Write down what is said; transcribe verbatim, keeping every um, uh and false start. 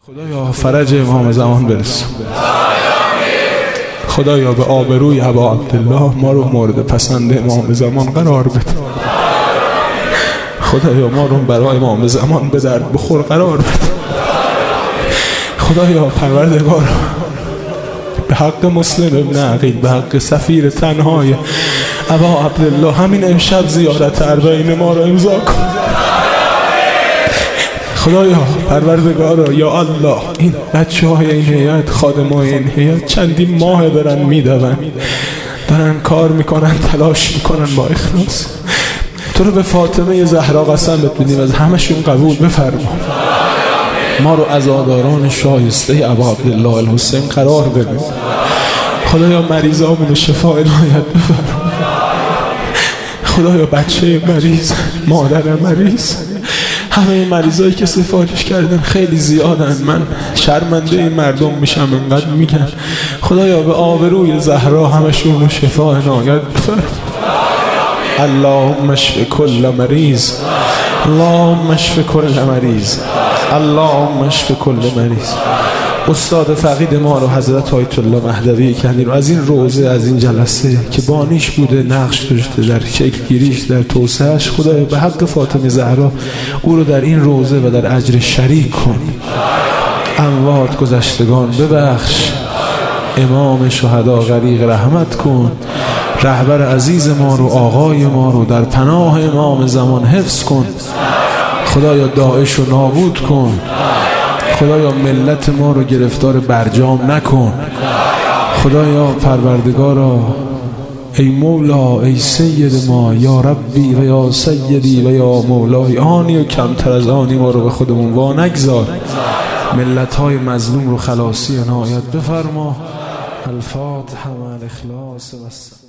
خدایا فرج امام زمان برسون. خدایا به آبروی ابا عبدالله ما رو مورد پسند امام زمان قرار بده. خدایا ما رو برای امام زمان به درد بخور قرار بده. خدایا پروردگار به حق مسلم ابن عقیل، به حق سفیر تنهای ابا عبدالله همین امشب زیارت اربعین ما رو امضا کن. خدایا پروردگارا یا الله این بچه های این هیئت، خادمای این هیئت چندین ماه دارن میدون، دارن کار میکنن، تلاش میکنن با اخلاص. تو رو به فاطمه زهرا قسم بدیم از همشون قبول بفرما. ما رو عزاداران شایسته ابا عبدالله الحسین قرار بده. خدایا مریضامون شفا عنایت بفرما. خدایا بچه مریض، مادر مریض، همه این مریضایی که سفارش کردن خیلی زیادن. من شرمنده این مردم میشم انقدر میگن. خدایا به آبروی زهرا همشون رو شفا عنایت بفرما. اللهم اشف کل مریض، اللهم اشف کل مریض، اللهم اشف کل مریض. استاد فقید ما رو حضرت آیت الله مهدوی کندی رو از این روزه، از این جلسه که بانیش بوده، نقش داشته در شکل گیریش، در توسعهش، خدایا به حق فاطمه زهرا او رو در این روزه و در اجر شریک کن. اموات گذشتگان ببخش، امام شهدا غریق رحمت کن. رهبر عزیز ما رو، آقای ما رو در پناه امام زمان حفظ کن. خدایا داعش رو نابود کن. خدایا ملت ما رو گرفتار برجام نکن. خدایا پروردگارا ای مولا، ای سید ما، یا ربی و یا سیدی و یا مولای، آنی و کمتر از آنی ما رو به خودمون وا نگذار. ملت های مظلوم رو خلاصی عنایت بفرما. الفاتحه مع الاخلاص و